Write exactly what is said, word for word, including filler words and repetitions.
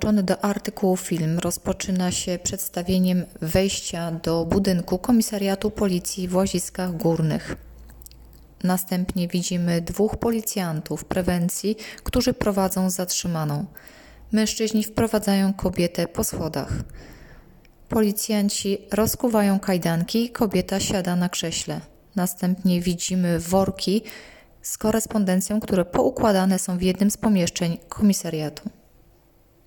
dołączony do artykułu film rozpoczyna się przedstawieniem wejścia do budynku Komisariatu Policji w Łaziskach Górnych. Następnie widzimy dwóch policjantów prewencji, którzy prowadzą zatrzymaną. Mężczyźni wprowadzają kobietę po schodach. Policjanci rozkuwają kajdanki i kobieta siada na krześle. Następnie widzimy worki z korespondencją, które poukładane są w jednym z pomieszczeń komisariatu.